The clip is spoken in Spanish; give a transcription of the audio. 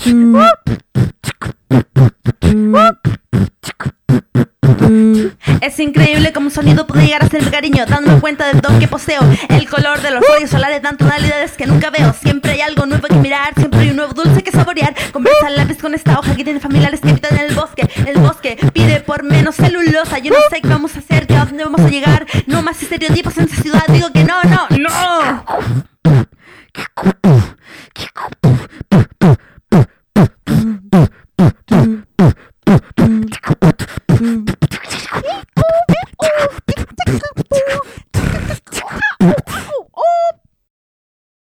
Es increíble cómo un sonido puede llegar a ser cariño, dándome cuenta del don que poseo. El color de los rayos solares dan tonalidades que nunca veo. Siempre hay algo nuevo que mirar, siempre hay un nuevo dulce que saborear. Conversa al lápiz con esta hoja que tiene familiares que habitan en el bosque. El bosque pide por menos celulosa. Yo no sé qué vamos a hacer, que a dónde vamos a llegar. No más estereotipos en esta ciudad, digo que no, no, no.